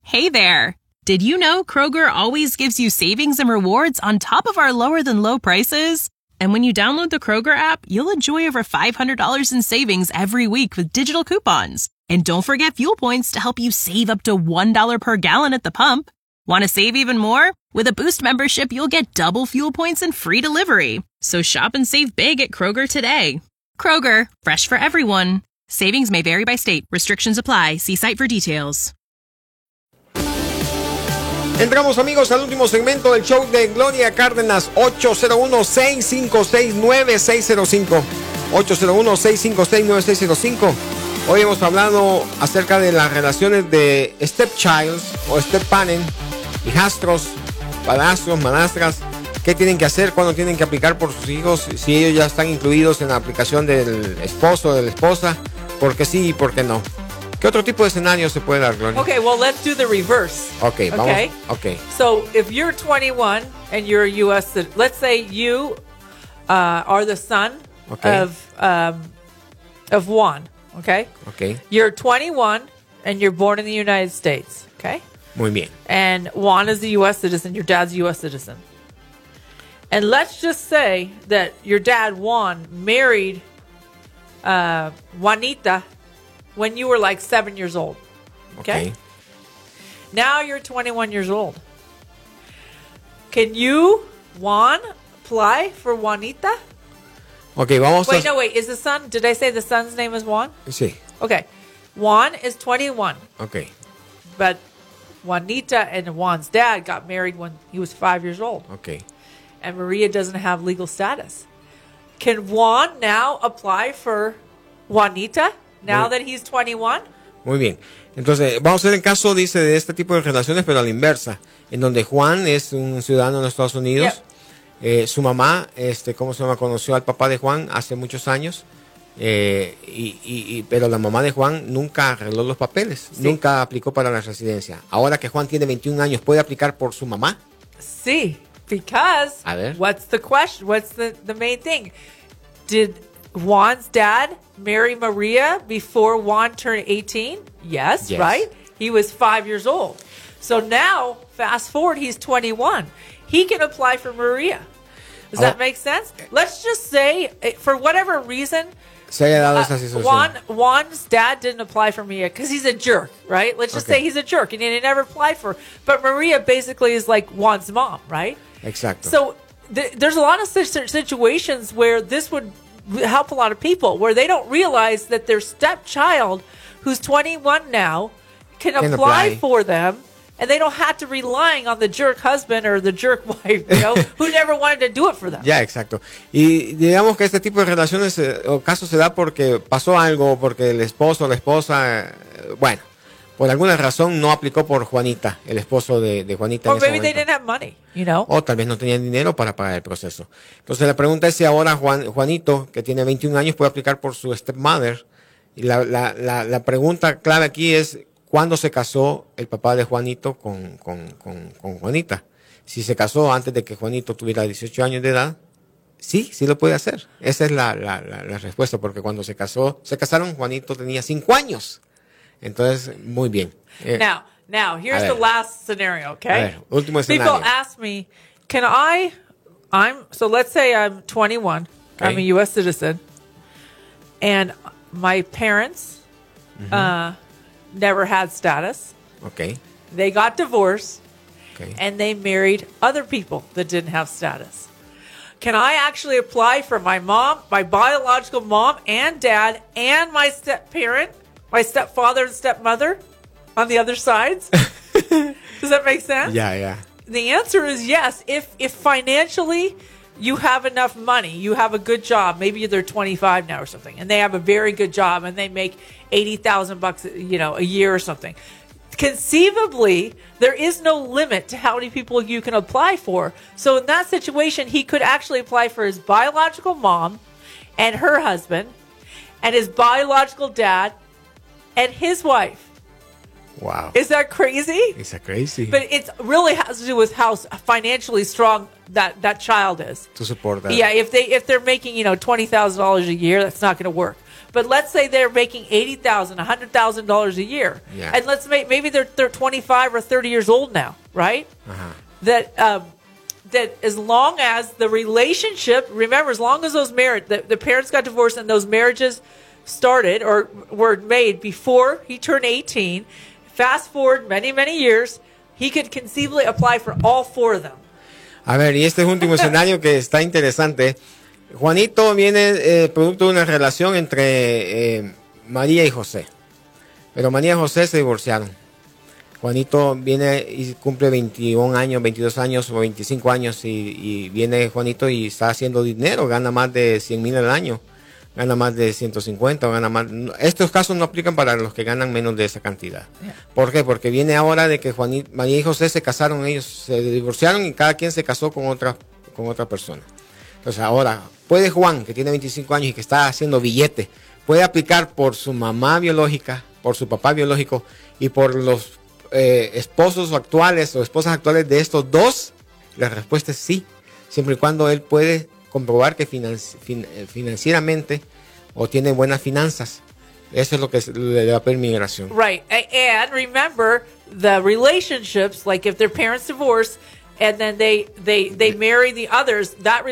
Hey there! Did you know Kroger always gives you savings and rewards on top of our lower-than-low prices? And when you download the Kroger app, you'll enjoy over $500 in savings every week with digital coupons. And don't forget fuel points to help you save up to $1 per gallon at the pump. Want to save even more? With a Boost membership, you'll get double fuel points and free delivery. So shop and save big at Kroger today. Kroger, fresh for everyone. Savings may vary by state. Restrictions apply. See site for details. Entramos, amigos, al último segmento del show de Gloria Cárdenas. 801-656-9605. 801-656-9605. Hoy hemos hablado acerca de las relaciones de stepchilds o stepparent, hijastros, padrastros, manastras. ¿Qué tienen que hacer? ¿Cuándo tienen que aplicar por sus hijos? Si ellos ya están incluidos en la aplicación del esposo o de la esposa. ¿Por qué sí y por qué no? ¿Qué otro tipo de escenario se puede dar, Gloria? Okay, well, let's do the reverse. Okay, vamos. Okay. Okay. So if you're 21 and you're a U.S. citizen, let's say you are the son of Juan. Okay. Okay. You're 21 and you're born in the United States. Okay. Muy bien. And Juan is a U.S. citizen. Your dad's a U.S. citizen. And let's just say that your dad, Juan, married Juanita when you were like 7 years old. Okay? Now you're 21 years old. Can you, Juan, apply for Juanita? Okay, vamos Wait, is the son, did I say the son's name is Juan? Sí. Okay. Juan is 21. Okay. But Juanita and Juan's dad got married when he was 5 years old. Okay. And Maria doesn't have legal status. Can Juan now apply for Juanita now that he's 21? Muy bien. Entonces, vamos a ver el caso, dice, de este tipo de relaciones, pero a la inversa, en donde Juan es un ciudadano de los Estados Unidos. Yep. Su mamá, ¿cómo se llama? Conoció al papá de Juan hace muchos años, pero la mamá de Juan nunca arregló los papeles, nunca aplicó para la residencia. Ahora que Juan tiene 21 años, ¿puede aplicar por su mamá? Sí, because what's the question? What's the main thing? Did Juan's dad marry Maria before Juan turned 18? Yes, right? He was 5 years old. So now, fast forward, he's 21. He can apply for Maria. Does that make sense? Let's just say, for whatever reason, se haya dado esa situación. Juan's dad didn't apply for Maria because he's a jerk, right? Let's just say he's a jerk and he never applied for her. But Maria basically is like Juan's mom, right? Exacto. So there's a lot of situations where this would help a lot of people, where they don't realize that their stepchild, who's 21 now, can apply for them, and they don't have to relying on the jerk husband or the jerk wife, who never wanted to do it for them. Ya, exacto. Y digamos que este tipo de relaciones o casos se da porque pasó algo, porque el esposo o la esposa, bueno, por alguna razón no aplicó por Juanita, el esposo de Juanita. Or maybe they didn't have money, O tal vez no tenían dinero para pagar el proceso. Entonces la pregunta es si ahora Juanito, que tiene 21 años, puede aplicar por su stepmother. Y la pregunta clave aquí es, ¿cuándo se casó el papá de Juanito con Juanita? Si se casó antes de que Juanito tuviera 18 años de edad, sí lo puede hacer. Esa es la respuesta, porque cuando se casaron, Juanito tenía 5 años. Entonces, muy bien. Now, here's the last scenario, okay? A ver, último escenario. People ask me, so let's say I'm 21, I'm a U.S. citizen, and my parents never had status. Okay. They got divorced, and they married other people that didn't have status. Can I actually apply for my mom, my biological mom and dad, and my step-parent, my stepfather and stepmother on the other sides? Does that make sense? Yeah. The answer is yes. If financially you have enough money, you have a good job, maybe they're 25 now or something, and they have a very good job and they make $80,000 a year or something. Conceivably, there is no limit to how many people you can apply for. So in that situation, he could actually apply for his biological mom and her husband and his biological dad and his wife. Wow. Is that crazy? Is that crazy? But it really has to do with how financially strong that child is. To support that. Yeah, if they're making, $20,000 a year, that's not going to work. But let's say they're making $80,000, $100,000 a year, Yeah. and let's maybe they're 25 or 30 years old now, right? That as long as the relationship, remember, as long as those the parents got divorced and those marriages started or were made before he turned 18, fast forward many, many years, he could conceivably apply for all four of them. A ver, y este es un último escenario que está interesante. Juanito viene producto de una relación entre María y José. Pero María y José se divorciaron. Juanito viene y cumple 21 años, 22 años o 25 años y viene Juanito y está haciendo dinero, gana más de 100,000 al año, gana más de 150 o gana más. Estos casos no aplican para los que ganan menos de esa cantidad. ¿Por qué? Porque viene ahora de que María y José se casaron, ellos se divorciaron y cada quien se casó con otra persona. Entonces ahora, puede Juan, que tiene 25 años y que está haciendo billete, puede aplicar por su mamá biológica, por su papá biológico y por los esposos actuales o esposas actuales de estos dos. La respuesta es sí, siempre y cuando él puede comprobar que financieramente o tiene buenas finanzas. Eso es lo que le da permigración. Right. And remember, the relationships, like if their parents divorce and then they marry the others,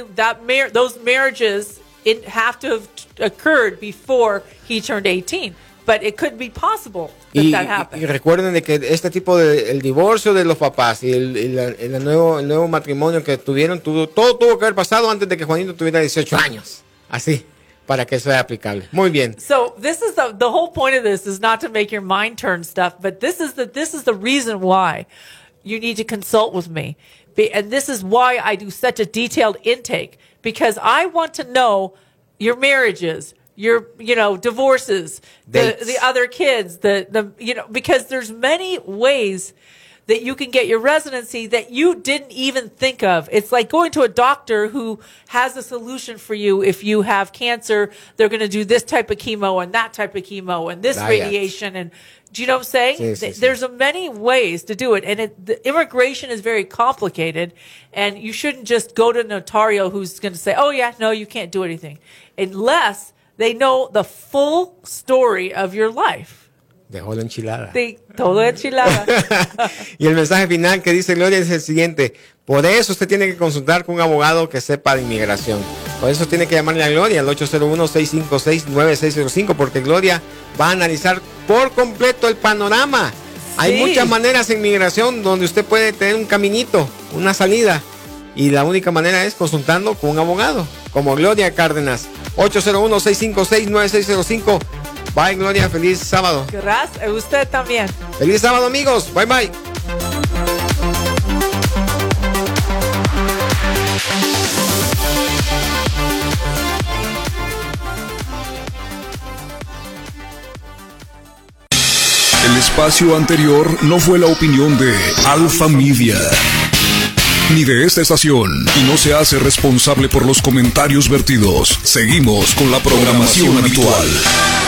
those marriages have to have occurred before he turned 18. But it could be possible that happened. Y recuerden de que este tipo de el divorcio de los papás y el nuevo matrimonio que tuvieron, todo tuvo que haber pasado antes de que Juanito tuviera 18 años. Así, para que sea aplicable. Muy bien. So this is the whole point of this is not to make your mind turn stuff, but this is the reason why you need to consult with me. And this is why I do such a detailed intake, because I want to know your marriages, your divorces, the other kids, because there's many ways that you can get your residency that you didn't even think of. It's like going to a doctor who has a solution for you. If you have cancer, they're going to do this type of chemo and that type of chemo and this radiation. And do you know what I'm saying? Sí. There's many ways to do it. And the immigration is very complicated. And you shouldn't just go to a notario who's going to say, oh yeah, no, you can't do anything. Unless they know the full story of your life. Dejó la enchilada. Sí, todo enchilada. Y el mensaje final que dice Gloria es el siguiente: por eso usted tiene que consultar con un abogado que sepa de inmigración. Por eso tiene que llamarle a Gloria al 801-656-9605, porque Gloria va a analizar por completo el panorama. Hay muchas maneras en inmigración donde usted puede tener un caminito, una salida, y la única manera es consultando con un abogado, como Gloria Cárdenas. 801-656-9605. Bye, Gloria. Feliz sábado. Gracias. Usted también. Feliz sábado, amigos. Bye, bye. El espacio anterior no fue la opinión de Alpha Media, ni de esta estación, y no se hace responsable por los comentarios vertidos. Seguimos con la programación habitual.